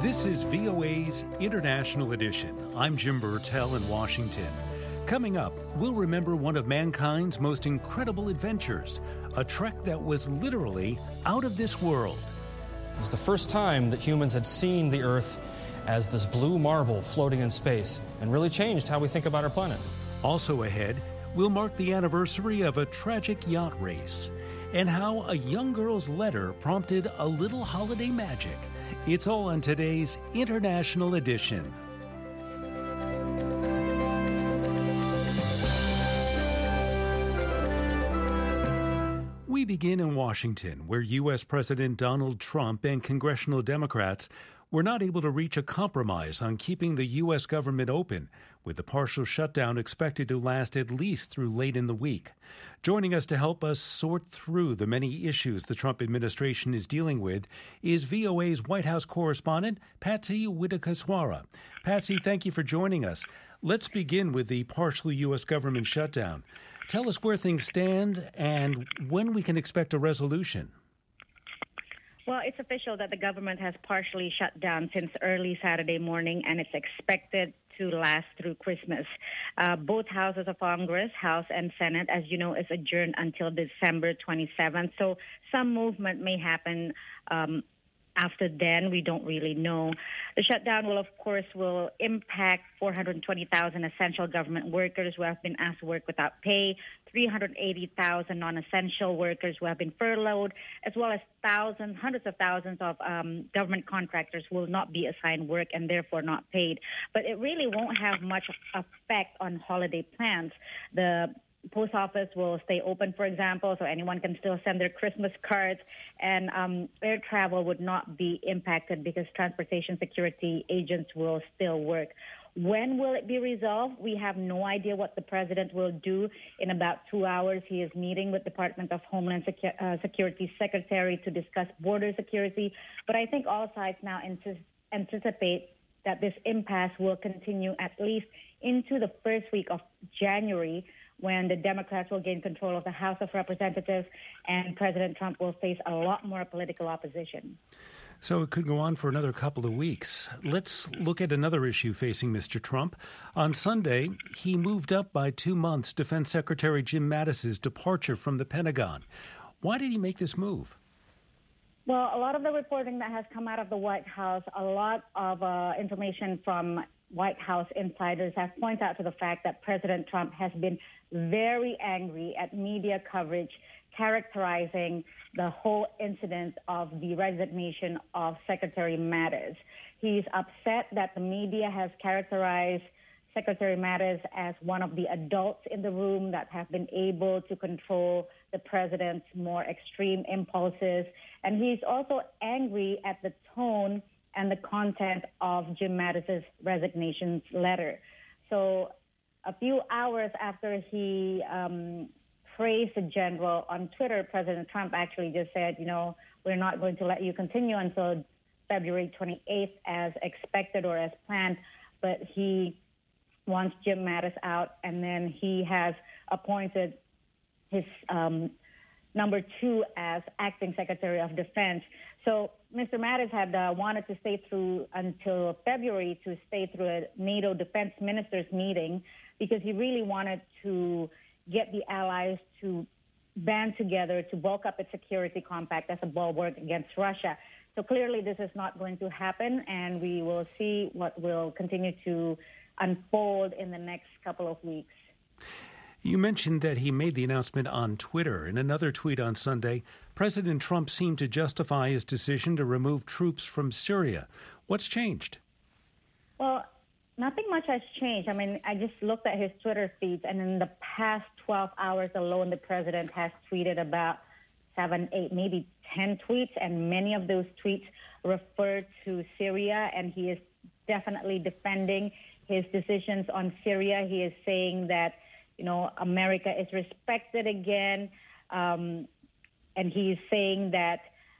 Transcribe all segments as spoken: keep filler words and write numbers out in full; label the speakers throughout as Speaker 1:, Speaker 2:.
Speaker 1: This is V O A's International Edition. I'm Jim Burtell in Washington. Coming up, we'll remember one of mankind's most incredible adventures, a trek that was literally out of this world.
Speaker 2: It was the first time that humans had seen the Earth as this blue marble floating in space, and really changed how we think about our planet.
Speaker 1: Also ahead, we'll mark the anniversary of a tragic yacht race, and how a young girl's letter prompted a little holiday magic. It's all on today's International Edition. We begin in Washington, where U S. President Donald Trump and congressional Democrats were not able to reach a compromise on keeping the U S government open, with the partial shutdown expected to last at least through late in the week. Joining us to help us sort through the many issues the Trump administration is dealing with is V O A's White House correspondent, Patsy Widakuswara. Patsy, thank you for joining us. Let's begin with the partial U S government shutdown. Tell us where things stand and when we can expect a resolution.
Speaker 3: Well, it's official that the government has partially shut down since early Saturday morning, and it's expected to last through Christmas. Uh, both houses of Congress, House and Senate, as you know, is adjourned until December twenty-seventh. So some movement may happen um, after then. We don't really know. The shutdown will, of course, will impact four hundred twenty thousand essential government workers who have been asked to work without pay, three hundred eighty thousand non-essential workers who have been furloughed, as well as thousands, hundreds of thousands of um, government contractors who will not be assigned work and therefore not paid. But it really won't have much effect on holiday plans. The post office will stay open, for example, so anyone can still send their Christmas cards, and um, air travel would not be impacted because transportation security agents will still work. When will it be resolved? We have no idea what the president will do. In about two hours, he is meeting with Department of Homeland Secu- uh, Security Secretary to discuss border security. But I think all sides now antis- anticipate that this impasse will continue at least into the first week of January, when the Democrats will gain control of the House of Representatives and President Trump will face a lot more political opposition.
Speaker 1: So it could go on for another couple of weeks. Let's look at another issue facing Mister Trump. On Sunday, he moved up by two months Defense Secretary Jim Mattis's departure from the Pentagon. Why did he make this move?
Speaker 3: Well, a lot of the reporting that has come out of the White House, a lot of uh, information from White House insiders have pointed out to the fact that President Trump has been very angry at media coverage characterizing the whole incident of the resignation of Secretary Mattis. He's upset that the media has characterized Secretary Mattis as one of the adults in the room that have been able to control the president's more extreme impulses. And he's also angry at the tone and the content of Jim Mattis's resignation letter. So a few hours after he um, praised the general on Twitter, President Trump actually just said, you know, we're not going to let you continue until February twenty-eighth as expected or as planned, but he wants Jim Mattis out, and then he has appointed his um, number two as acting Secretary of Defense. So Mister Mattis had uh, wanted to stay through until February to stay through a NATO defense ministers meeting because he really wanted to get the allies to band together to bulk up its security compact as a bulwark against Russia. So clearly this is not going to happen, and we will see what will continue to unfold in the next couple of weeks.
Speaker 1: You mentioned that he made the announcement on Twitter. In another tweet on Sunday, President Trump seemed to justify his decision to remove troops from Syria. What's changed?
Speaker 3: Well, nothing much has changed. I mean, I just looked at his Twitter feeds, and in the past twelve hours alone, the president has tweeted about seven, eight, maybe ten tweets, and many of those tweets refer to Syria, and he is definitely defending his decisions on Syria. He is saying that, you know, America is respected again, um, and he's saying that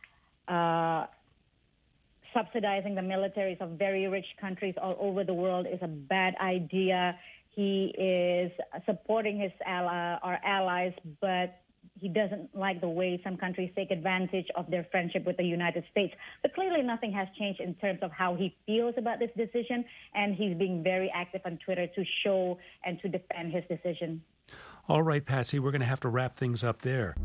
Speaker 3: uh, subsidizing the militaries of very rich countries all over the world is a bad idea. He is supporting his ally, our allies, but he doesn't like the way some countries take advantage of their friendship with the United States. But clearly nothing has changed in terms of how he feels about this decision, and he's being very active on Twitter to show and to defend his decision.
Speaker 1: All right, Patsy, we're going to have to wrap things up there.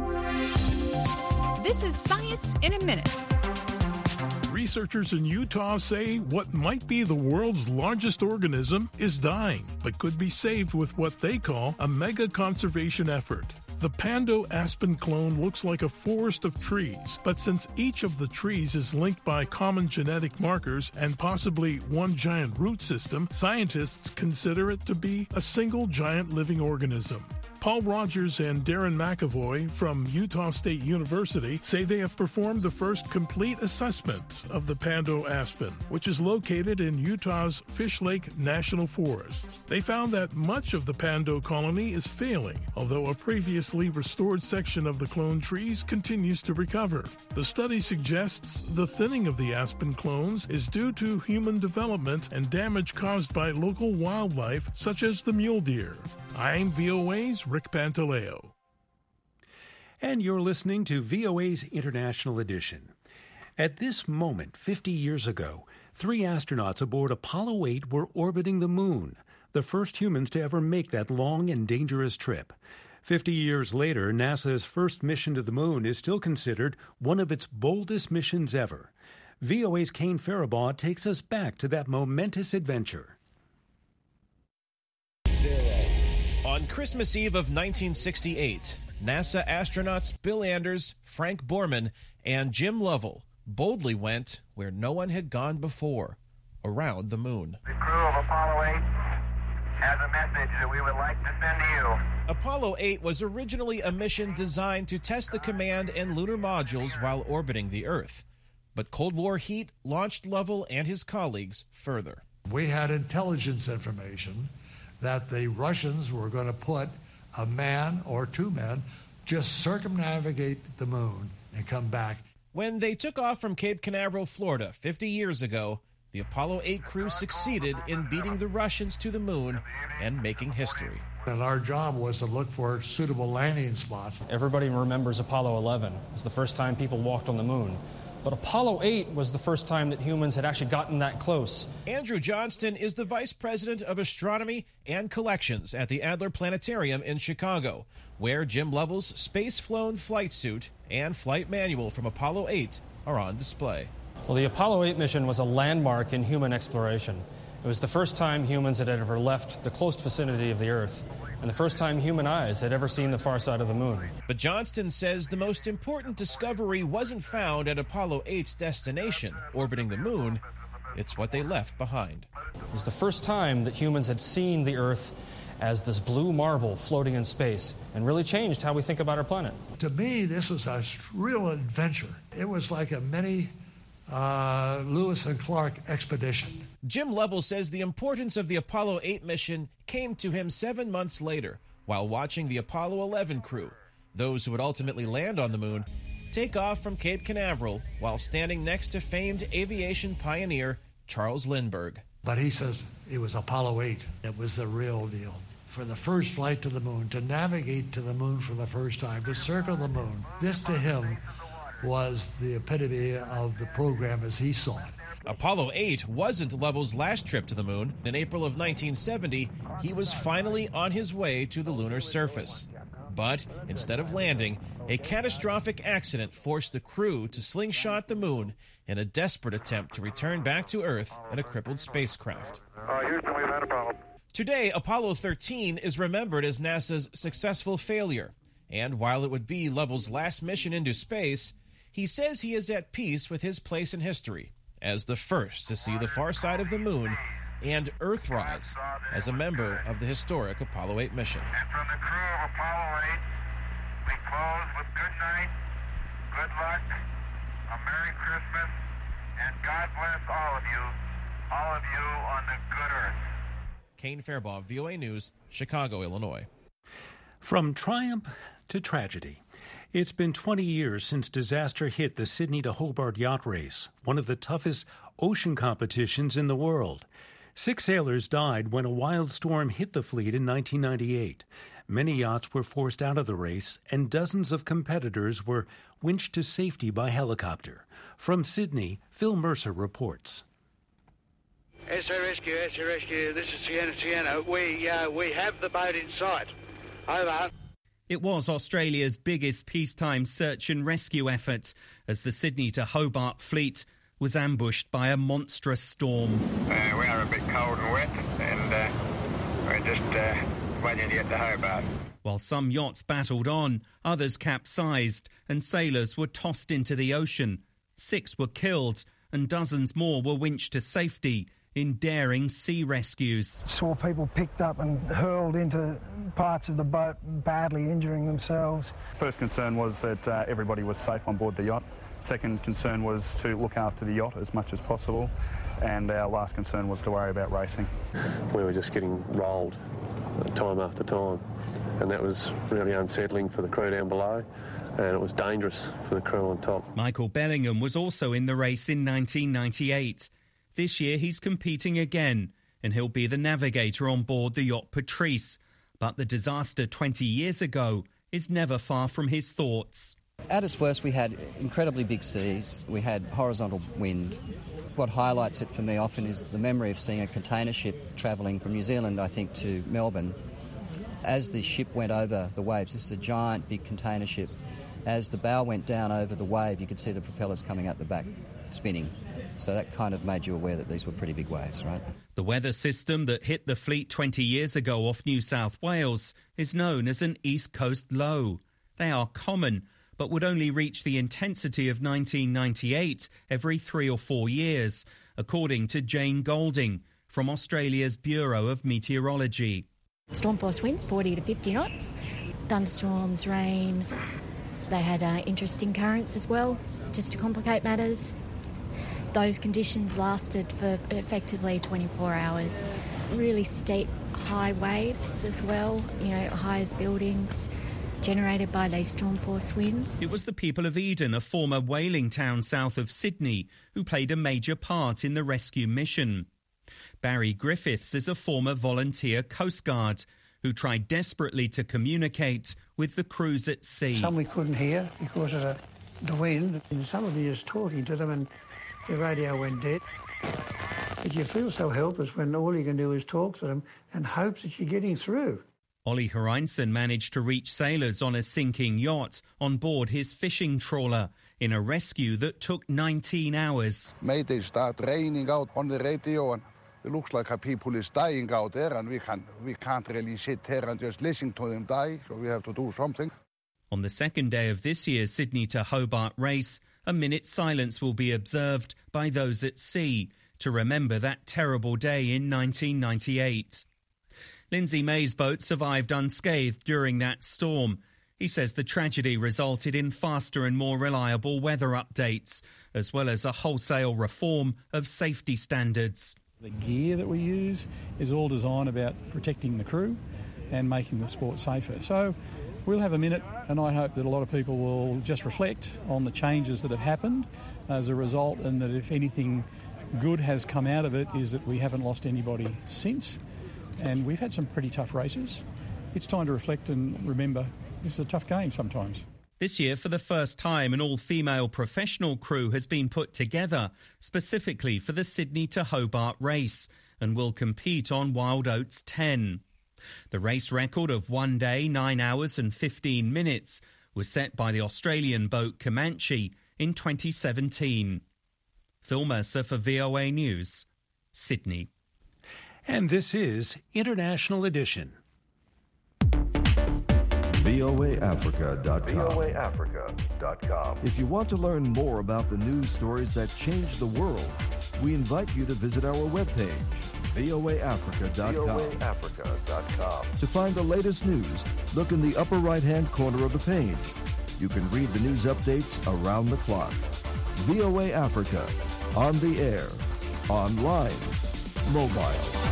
Speaker 4: This is Science in a Minute.
Speaker 5: Researchers in Utah say what might be the world's largest organism is dying, but could be saved with what they call a mega conservation effort. The Pando aspen clone looks like a forest of trees, but since each of the trees is linked by common genetic markers and possibly one giant root system, scientists consider it to be a single giant living organism. Paul Rogers and Darren McAvoy from Utah State University say they have performed the first complete assessment of the Pando aspen, which is located in Utah's Fish Lake National Forest. They found that much of the Pando colony is failing, although a previously restored section of the clone trees continues to recover. The study suggests the thinning of the aspen clones is due to human development and damage caused by local wildlife such as the mule deer. I'm V O A's Rick Pantaleo.
Speaker 1: And you're listening to V O A's International Edition. At this moment, fifty years ago, three astronauts aboard Apollo eight were orbiting the moon, the first humans to ever make that long and dangerous trip. Fifty years later, NASA's first mission to the moon is still considered one of its boldest missions ever. V O A's Kane Faribaugh takes us back to that momentous adventure.
Speaker 6: On Christmas Eve of nineteen sixty-eight, NASA astronauts Bill Anders, Frank Borman, and Jim Lovell boldly went where no one had gone before, around the moon.
Speaker 7: The crew of Apollo eight has a message that we would like to send to you.
Speaker 6: Apollo eight was originally a mission designed to test the command and lunar modules while orbiting the Earth. But Cold War heat launched Lovell and his colleagues further.
Speaker 8: We had intelligence information that the Russians were going to put a man or two men just circumnavigate the moon and come back.
Speaker 6: When they took off from Cape Canaveral, Florida, fifty years ago, the Apollo eight crew succeeded in beating the Russians to the moon and making history.
Speaker 8: And our job was to look for suitable landing spots.
Speaker 2: Everybody remembers Apollo eleven. It was the first time people walked on the moon. But Apollo eight was the first time that humans had actually gotten that close.
Speaker 6: Andrew Johnston is the Vice President of Astronomy and Collections at the Adler Planetarium in Chicago, where Jim Lovell's space-flown flight suit and flight manual from Apollo eight are on display.
Speaker 2: Well, the Apollo eight mission was a landmark in human exploration. It was the first time humans had ever left the close vicinity of the Earth, and the first time human eyes had ever seen the far side of the moon.
Speaker 6: But Johnston says the most important discovery wasn't found at Apollo eight's destination, orbiting the moon. It's what they left behind.
Speaker 2: It was the first time that humans had seen the Earth as this blue marble floating in space, and really changed how we think about our planet.
Speaker 8: To me, this was a real adventure. It was like a mini uh, Lewis and Clark expedition.
Speaker 6: Jim Lovell says the importance of the Apollo eight mission came to him seven months later while watching the Apollo eleven crew, those who would ultimately land on the moon, take off from Cape Canaveral while standing next to famed aviation pioneer Charles Lindbergh.
Speaker 8: But he says it was Apollo eight. It was the real deal. For the first flight to the moon, to navigate to the moon for the first time, to circle the moon, this to him was the epitome of the program as he saw it.
Speaker 6: Apollo eight wasn't Lovell's last trip to the moon. In April of nineteen seventy, he was finally on his way to the lunar surface. But instead of landing, a catastrophic accident forced the crew to slingshot the moon in a desperate attempt to return back to Earth in a crippled spacecraft.
Speaker 7: Uh, Houston, we've had a problem.
Speaker 6: Today, Apollo thirteen is remembered as NASA's successful failure. And while it would be Lovell's last mission into space, he says he is at peace with his place in history as the first to see the far side of the moon and Earthrise as a member of the historic Apollo eight mission.
Speaker 7: And from the crew of Apollo eight, we close with good night, good luck, a Merry Christmas, and God bless all of you, all of you on the good Earth.
Speaker 6: Kane Faribaugh, V O A News, Chicago, Illinois.
Speaker 1: From triumph to tragedy. It's been twenty years since disaster hit the Sydney to Hobart yacht race, one of the toughest ocean competitions in the world. Six sailors died when a wild storm hit the fleet in nineteen ninety-eight. Many yachts were forced out of the race, and dozens of competitors were winched to safety by helicopter. From Sydney, Phil Mercer reports.
Speaker 9: S A Rescue, S A Rescue, this is Sienna Sienna. We, uh, we have the boat in sight. Over.
Speaker 10: It was Australia's biggest peacetime search and rescue effort as the Sydney to Hobart fleet was ambushed by a monstrous storm.
Speaker 11: Uh, we are a bit cold and wet, and uh, we're just uh, waiting to get to Hobart.
Speaker 10: While some yachts battled on, others capsized and sailors were tossed into the ocean. Six were killed and dozens more were winched to safety in daring sea rescues.
Speaker 12: Saw people picked up and hurled into parts of the boat, badly injuring themselves.
Speaker 13: First concern was that uh, everybody was safe on board the yacht. Second concern was to look after the yacht as much as possible. And our last concern was to worry about racing.
Speaker 14: We were just getting rolled time after time, and that was really unsettling for the crew down below, and it was dangerous for the crew on top.
Speaker 10: Michael Bellingham was also in the race in nineteen ninety-eight. This year he's competing again, and he'll be the navigator on board the yacht Patrice. But the disaster twenty years ago is never far from his thoughts.
Speaker 15: At its worst, we had incredibly big seas, we had horizontal wind. What highlights it for me often is the memory of seeing a container ship travelling from New Zealand, I think, to Melbourne. As the ship went over the waves, this is a giant, big container ship, as the bow went down over the wave, you could see the propellers coming out the back, spinning. So that kind of made you aware that these were pretty big waves, right?
Speaker 10: The weather system that hit the fleet twenty years ago off New South Wales is known as an East Coast low. They are common, but would only reach the intensity of nineteen ninety-eight every three or four years, according to Jane Golding from Australia's Bureau of Meteorology.
Speaker 16: Storm force winds, forty to fifty knots, thunderstorms, rain. They had uh, interesting currents as well, just to complicate matters. Those conditions lasted for effectively twenty-four hours. Really steep, high waves as well, you know, high as buildings, generated by these storm force winds.
Speaker 10: It was the people of Eden, a former whaling town south of Sydney, who played a major part in the rescue mission. Barry Griffiths is a former volunteer Coast Guard who tried desperately to communicate with the crews at sea.
Speaker 12: Some we couldn't hear because of the, the wind, and some of you just talking to them and the radio went dead. But you feel so helpless when all you can do is talk to them and hope that you're getting through.
Speaker 10: Ollie Horinsson managed to reach sailors on a sinking yacht on board his fishing trawler in a rescue that took nineteen hours.
Speaker 17: Mayday, start raining out on the radio, and it looks like people is dying out there, and we, can, we can't really sit here and just listen to them die, so we have to do something.
Speaker 10: On the second day of this year's Sydney to Hobart race, a minute's silence will be observed by those at sea to remember that terrible day in nineteen ninety-eight. Lindsay May's boat survived unscathed during that storm. He says the tragedy resulted in faster and more reliable weather updates, as well as a wholesale reform of safety standards.
Speaker 18: The gear that we use is all designed about protecting the crew and making the sport safer. So we'll have a minute, and I hope that a lot of people will just reflect on the changes that have happened as a result, and that if anything good has come out of it is that we haven't lost anybody since. And we've had some pretty tough races. It's time to reflect and remember this is a tough game sometimes.
Speaker 10: This year, for the first time, an all-female professional crew has been put together specifically for the Sydney to Hobart race and will compete on Wild Oats ten. The race record of one day, nine hours and fifteen minutes was set by the Australian boat Comanche in twenty seventeen. Phil Mercer for V O A News, Sydney.
Speaker 1: And this is International Edition.
Speaker 19: V O A Africa dot com.
Speaker 20: V O A Africa dot com.
Speaker 19: If you want to learn more about the news stories that change the world, we invite you to visit our webpage, V O A Africa dot com.
Speaker 20: V O A Africa dot com.
Speaker 19: To find the latest news, look in the upper right-hand corner of the page. You can read the news updates around the clock. V O A Africa, on the air, online, mobile.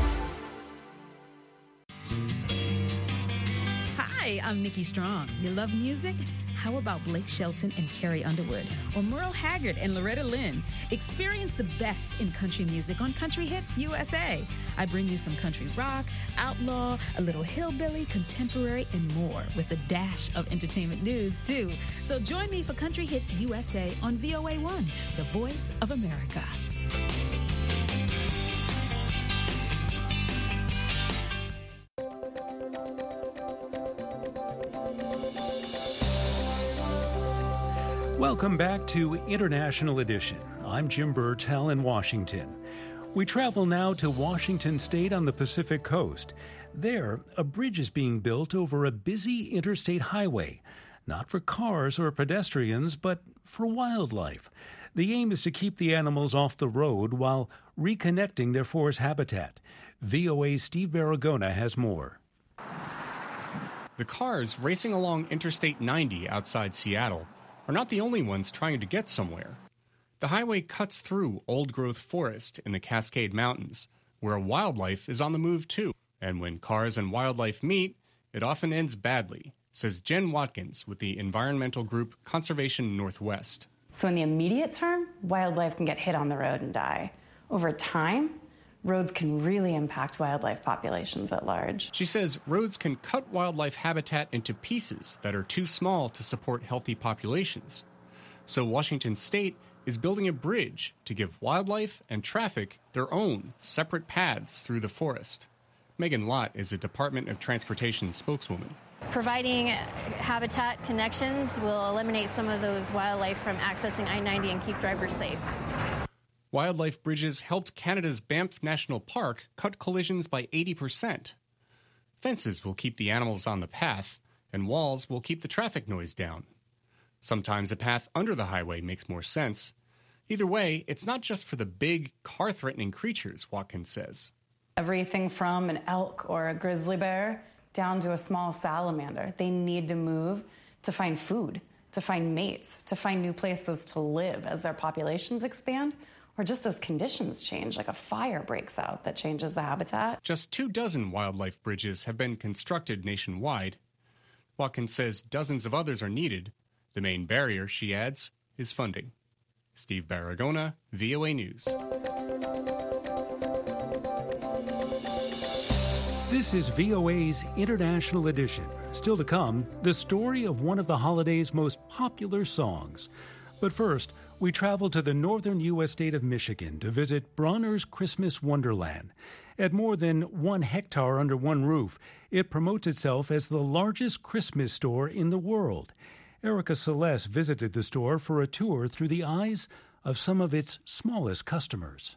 Speaker 21: Hi, I'm Nikki Strong. You love music? how about Blake Shelton and Carrie Underwood? Or Merle Haggard and Loretta Lynn? Experience the best in country music on Country Hits U S A. I bring you some country rock, outlaw, a little hillbilly, contemporary, and more, with a dash of entertainment news, too. So join me for Country Hits U S A on V O A one, the voice of America.
Speaker 1: Welcome back to International Edition. I'm Jim Burtell in Washington. We travel now to Washington State on the Pacific Coast. There, a bridge is being built over a busy interstate highway, not for cars or pedestrians, but for wildlife. The aim is to keep the animals off the road while reconnecting their forest habitat. V O A's Steve Baragona has more.
Speaker 22: The cars racing along Interstate ninety outside Seattle are not the only ones trying to get somewhere. The highway cuts through old-growth forest in the Cascade Mountains, where wildlife is on the move too. And when cars and wildlife meet, it often ends badly, says Jen Watkins with the environmental group Conservation Northwest.
Speaker 23: So in the immediate term, wildlife can get hit on the road and die. Over time, roads can really impact wildlife populations at large.
Speaker 22: She says roads can cut wildlife habitat into pieces that are too small to support healthy populations. So Washington State is building a bridge to give wildlife and traffic their own separate paths through the forest. Megan Lott is a Department of Transportation spokeswoman.
Speaker 24: Providing habitat connections will eliminate some of those wildlife from accessing I ninety and keep drivers safe.
Speaker 22: Wildlife bridges helped Canada's Banff National Park cut collisions by eighty percent. Fences will keep the animals on the path, and walls will keep the traffic noise down. Sometimes a path under the highway makes more sense. Either way, it's not just for the big, car-threatening creatures, Watkins says.
Speaker 23: Everything from an elk or a grizzly bear down to a small salamander. They need to move to find food, to find mates, to find new places to live as their populations expand, or just as conditions change, like a fire breaks out that changes the habitat.
Speaker 22: Just two dozen wildlife bridges have been constructed nationwide. Watkins says dozens of others are needed. The main barrier, she adds, is funding. Steve Baragona, V O A News.
Speaker 1: This is V O A's International Edition. Still to come, the story of one of the holiday's most popular songs. But first, we travel to the northern U S state of Michigan to visit Bronner's Christmas Wonderland. At more than one hectare under one roof, it promotes itself as the largest Christmas store in the world. Erica Celeste visited the store for a tour through the eyes of some of its smallest customers.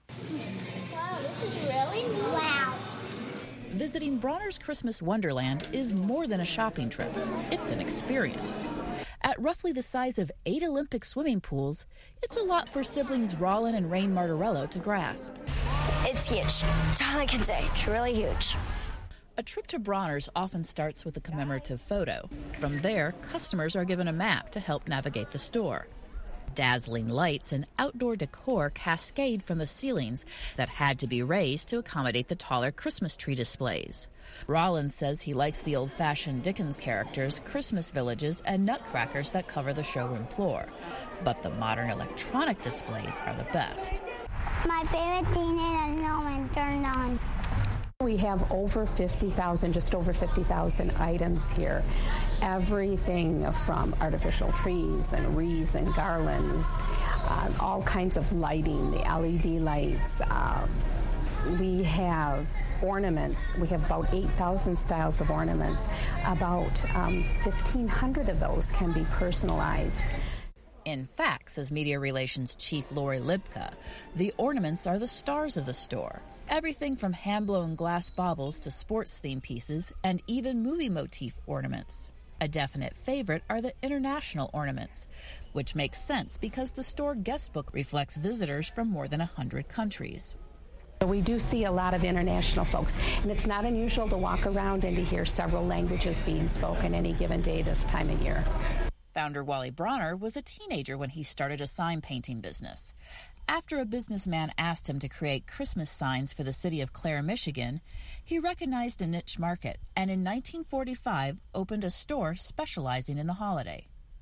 Speaker 25: Wow, this is really wow.
Speaker 26: Visiting Bronner's Christmas Wonderland is more than a shopping trip. It's an experience. At roughly the size of eight Olympic swimming pools, it's a lot for siblings Rollin and Rain Martorello to grasp.
Speaker 25: It's huge. That's all I can say. It's really huge.
Speaker 26: A trip to Bronner's often starts with a commemorative photo. From there, customers are given a map to help navigate the store. Dazzling lights and outdoor decor cascade from the ceilings that had to be raised to accommodate the taller Christmas tree displays. Rollins says he likes the old-fashioned Dickens characters, Christmas villages, and nutcrackers that cover the showroom floor. But the modern electronic displays are the best.
Speaker 25: My favorite thing is a snowman turned on.
Speaker 27: We have over fifty thousand, just over fifty thousand items here. Everything from artificial trees and wreaths and garlands, uh, all kinds of lighting, the L E D lights. Uh, we have ornaments. We have about eight thousand styles of ornaments. About um, fifteen hundred of those can be personalized.
Speaker 26: In fact, says Media Relations Chief Lori Libka, the ornaments are the stars of the store. Everything from hand-blown glass baubles to sports-themed pieces and even movie motif ornaments. A definite favorite are the international ornaments, which makes sense because the store guest book reflects visitors from more than one hundred countries.
Speaker 27: We do see a lot of international folks, and it's not unusual to walk around and to hear several languages being spoken any given day this time of year.
Speaker 26: Founder Wally Bronner was a teenager when he started a sign painting business. After a businessman asked him to create Christmas signs for the city of Clare, Michigan, he recognized a niche market and in nineteen forty-five opened a store specializing in the holiday.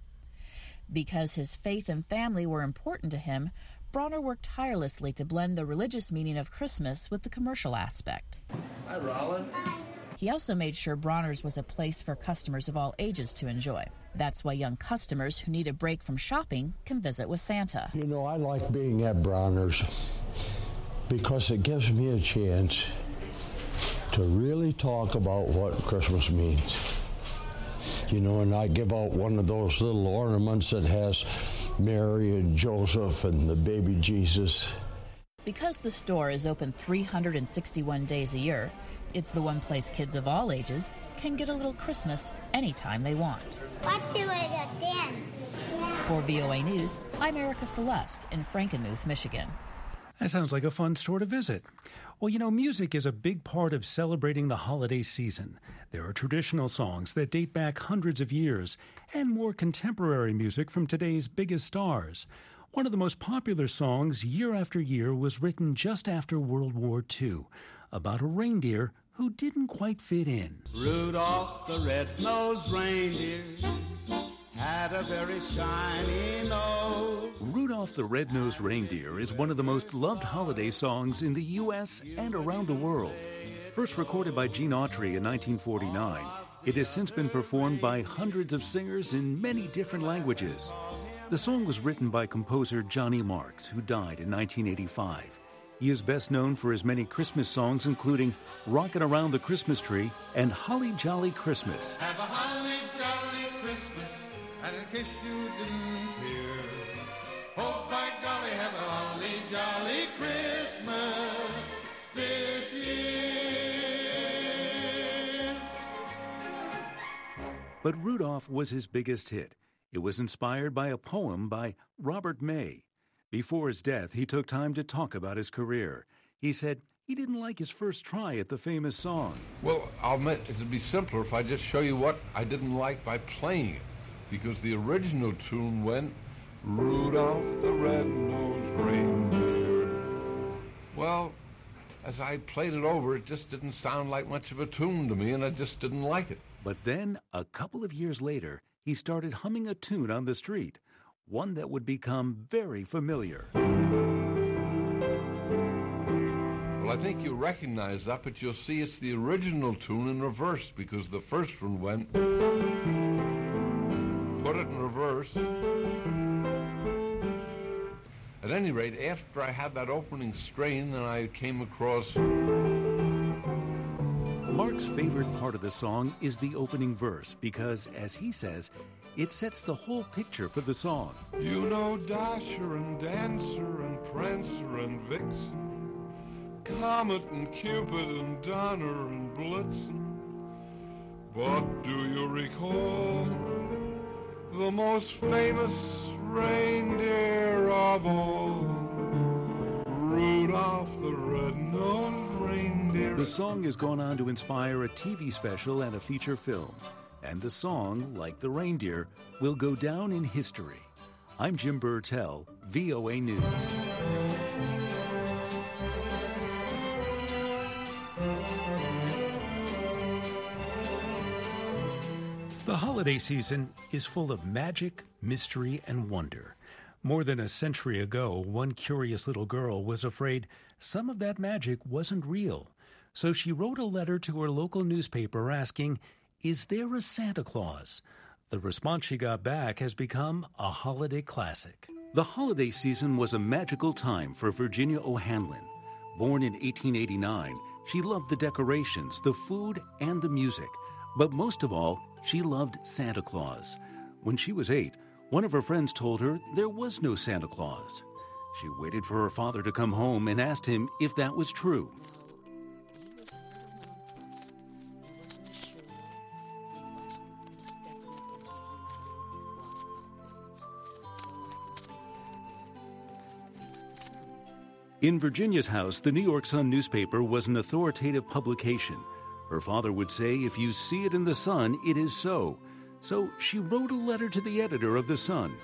Speaker 26: Because his faith and family were important to him, Bronner worked tirelessly to blend the religious meaning of Christmas with the commercial aspect.
Speaker 17: Hi, Roland.
Speaker 26: He also made sure Bronner's was a place for customers of all ages to enjoy. That's why young customers who need a break from shopping can visit with Santa.
Speaker 2: You know, I like being at Bronner's because it gives me a chance to really talk about what Christmas means. You know, and I give out one of those little ornaments that has Mary and Joseph and the baby Jesus.
Speaker 26: Because the store is open three hundred sixty-one days a year, it's the one place kids of all ages can get a little Christmas anytime they want.
Speaker 25: What do it again?
Speaker 26: For V O A News, I'm Erica Celeste in Frankenmuth, Michigan.
Speaker 1: That sounds like a fun store to visit. Well, you know, music is a big part of celebrating the holiday season. There are traditional songs that date back hundreds of years and more contemporary music from today's biggest stars. One of the most popular songs year after year was written just after World War Two about a reindeer who didn't quite fit in.
Speaker 3: Rudolph the red-nosed reindeer had a very shiny nose.
Speaker 1: Rudolph the Red-Nosed Reindeer is one of the most loved holiday songs in the U S and around the world. First recorded by Gene Autry in nineteen forty-nine, it has since been performed by hundreds of singers in many different languages. The song was written by composer Johnny Marks, who died in nineteen eighty-five. He is best known for his many Christmas songs, including Rockin' Around the Christmas Tree and Holly Jolly Christmas.
Speaker 3: Have a holly jolly Christmas, and in case you didn't hear, oh by golly, have a holly jolly Christmas this year.
Speaker 1: But Rudolph was his biggest hit. It was inspired by a poem by Robert May. Before his death, he took time to talk about his career. He said he didn't like his first try at the famous song.
Speaker 4: Well, I'll admit it would be simpler if I just show you what I didn't like by playing it, because the original tune went, Rudolph the Red-Nosed Reindeer. Well, as I played it over, it just didn't sound like much of a tune to me, and I just didn't like it.
Speaker 1: But then, a couple of years later, he started humming a tune on the street, one that would become very familiar.
Speaker 4: Well, I think you'll recognize that, but you'll see it's the original tune in reverse, because the first one went, put it in reverse. At any rate, after I had that opening strain, and I came across...
Speaker 1: Mark's favorite part of the song is the opening verse because, as he says, it sets the whole picture for the song.
Speaker 4: You know Dasher and Dancer and Prancer and Vixen, Comet and Cupid and Donner and Blitzen. But do you recall the most famous reindeer of all, Rudolph the Red-Nosed Reindeer?
Speaker 1: The song has gone on to inspire a T V special and a feature film. And the song, like the reindeer, will go down in history. I'm Jim Burtell, V O A News. The holiday season is full of magic, mystery, and wonder. More than a century ago, one curious little girl was afraid some of that magic wasn't real. So she wrote a letter to her local newspaper asking, "Is there a Santa Claus?" The response she got back has become a holiday classic. The holiday season was a magical time for Virginia O'Hanlon. Born in eighteen eighty-nine, she loved the decorations, the food, and the music. But most of all, she loved Santa Claus. When she was eight, one of her friends told her there was no Santa Claus. She waited for her father to come home and asked him if that was true. In Virginia's house, the New York Sun newspaper was an authoritative publication. Her father would say, if you see it in the Sun, it is so. So she wrote a letter to the editor of the Sun.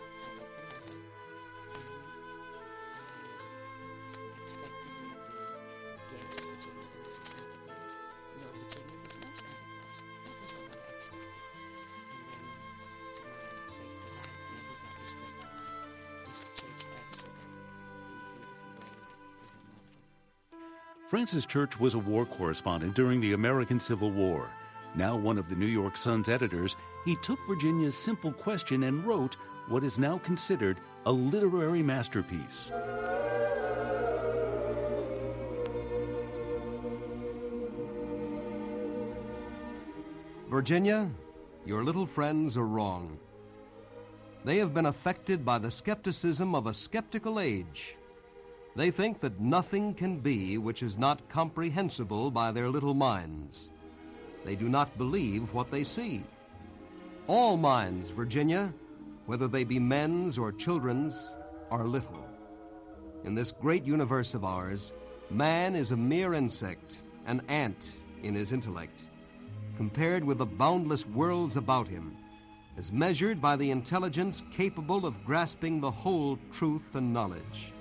Speaker 1: Francis Church was a war correspondent during the American Civil War. Now one of the New York Sun's editors, he took Virginia's simple question and wrote what is now considered a literary masterpiece.
Speaker 5: Virginia, your little friends are wrong. They have been affected by the skepticism of a skeptical age. They think that nothing can be which is not comprehensible by their little minds. They do not believe what they see. All minds, Virginia, whether they be men's or children's, are little. In this great universe of ours, man is a mere insect, an ant in his intellect, compared with the boundless worlds about him, as measured by the intelligence capable of grasping the whole truth and knowledge.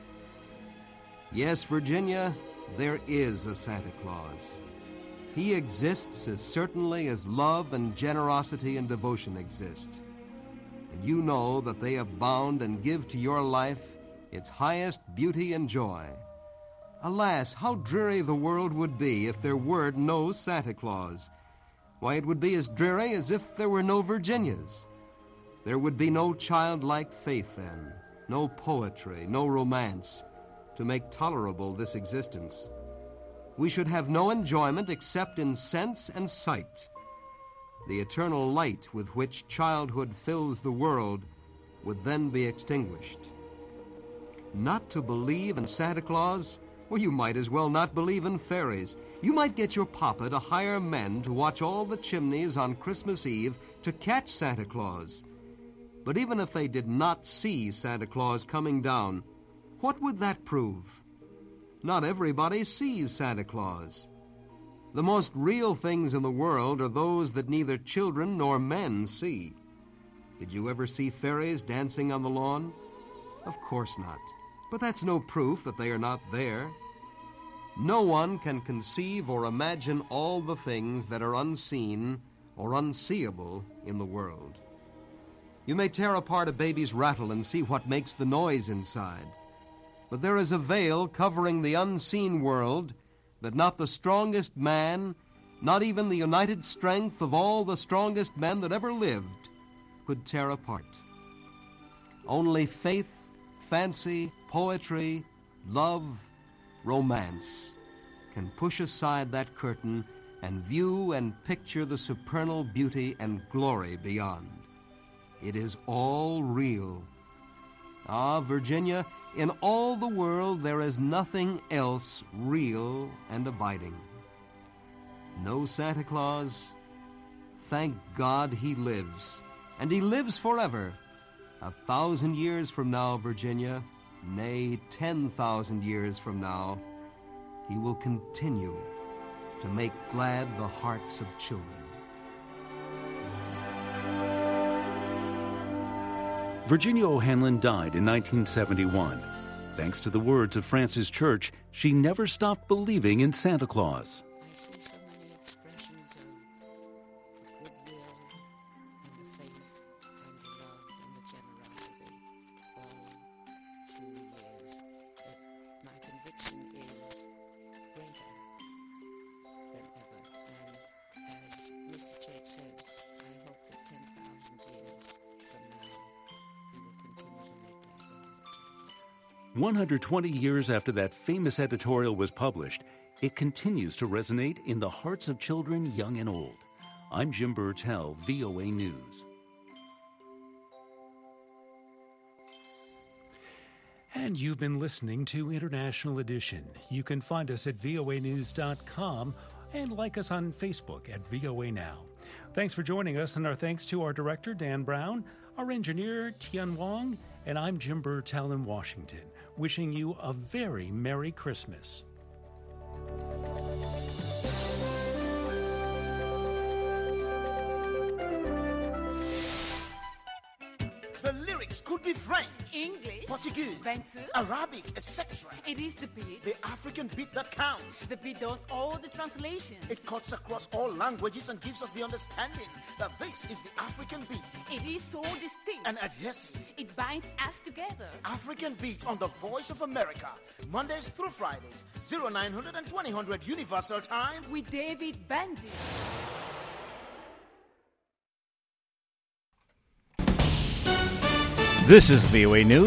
Speaker 5: Yes, Virginia, there is a Santa Claus. He exists as certainly as love and generosity and devotion exist. And you know that they abound and give to your life its highest beauty and joy. Alas, how dreary the world would be if there were no Santa Claus. Why, it would be as dreary as if there were no Virginias. There would be no childlike faith then, no poetry, no romance, to make tolerable this existence. We should have no enjoyment except in sense and sight. The eternal light with which childhood fills the world would then be extinguished. Not to believe in Santa Claus? Well, you might as well not believe in fairies. You might get your papa to hire men to watch all the chimneys on Christmas Eve to catch Santa Claus. But even if they did not see Santa Claus coming down, what would that prove? Not everybody sees Santa Claus. The most real things in the world are those that neither children nor men see. Did you ever see fairies dancing on the lawn? Of course not. But that's no proof that they are not there. No one can conceive or imagine all the things that are unseen or unseeable in the world. You may tear apart a baby's rattle and see what makes the noise inside. But there is a veil covering the unseen world that not the strongest man, not even the united strength of all the strongest men that ever lived, could tear apart. Only faith, fancy, poetry, love, romance can push aside that curtain and view and picture the supernal beauty and glory beyond. It is all real. Ah, Virginia, in all the world there is nothing else real and abiding. No Santa Claus? Thank God he lives, and he lives forever. A thousand years from now, Virginia, nay, ten thousand years from now, he will continue to make glad the hearts of children.
Speaker 1: Virginia O'Hanlon died in nineteen seventy-one. Thanks to the words of Francis Church, she never stopped believing in Santa Claus. one hundred twenty years after that famous editorial was published, it continues to resonate in the hearts of children young and old. I'm Jim Burtell, V O A News. And you've been listening to International Edition. You can find us at V O A news dot com and like us on Facebook at V O A Now. Thanks for joining us, and our thanks to our director, Dan Brown, our engineer, Tian Wong, and I'm Jim Burtell in Washington, wishing you a very Merry Christmas.
Speaker 6: The lyrics could be French,
Speaker 7: English,
Speaker 6: Portuguese,
Speaker 7: Bantu,
Speaker 6: Arabic, et cetera.
Speaker 7: It is the beat.
Speaker 6: The African beat that counts.
Speaker 7: The beat does all the translations.
Speaker 6: It cuts across all languages and gives us the understanding that this is the African beat.
Speaker 7: It is so distinct
Speaker 6: and adhesive.
Speaker 7: It binds us together.
Speaker 6: African Beat on the Voice of America, Mondays through Fridays, oh nine hundred and twenty hundred Universal Time
Speaker 7: with David Bandy.
Speaker 8: This is V O A News.